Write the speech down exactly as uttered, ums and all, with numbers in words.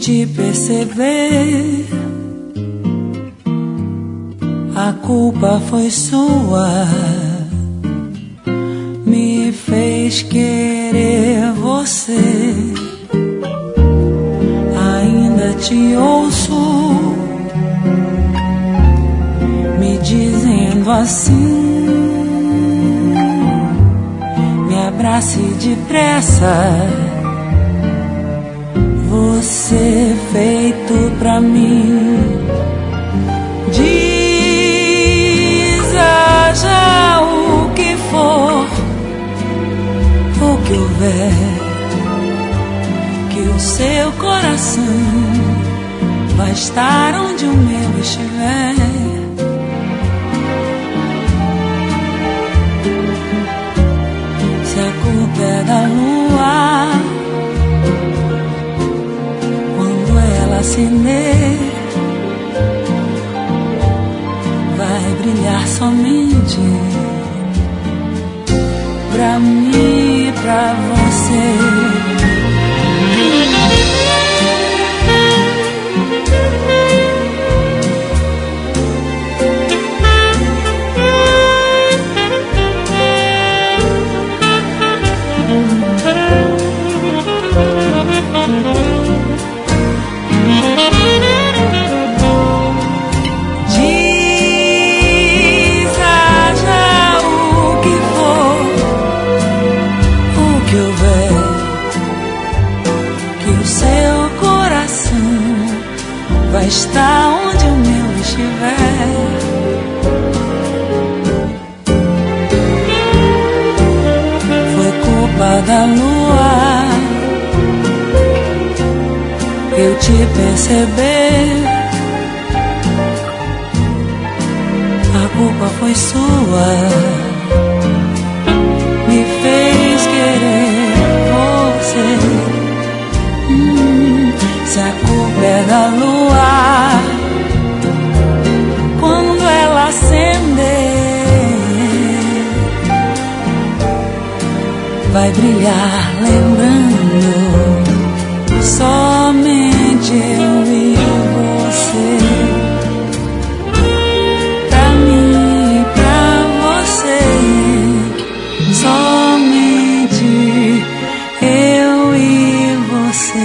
te perceber, a culpa foi sua, me fez querer você. Ainda te ouço me dizendo assim: me abrace depressa, você feito pra mim. Diz haja o que for, o que houver, que o seu coração vai estar onde o meu estiver. Se a culpa é da lua, quando ela acender, vai brilhar somente pra mim e pra você. Vai estar onde o meu estiver. Foi culpa da lua eu te perceber, a culpa foi sua, me fez querer você. hum, Se a culpa é da lua, quando ela acender, vai brilhar lembrando somente eu e você. Pra mim e pra você, somente eu e você.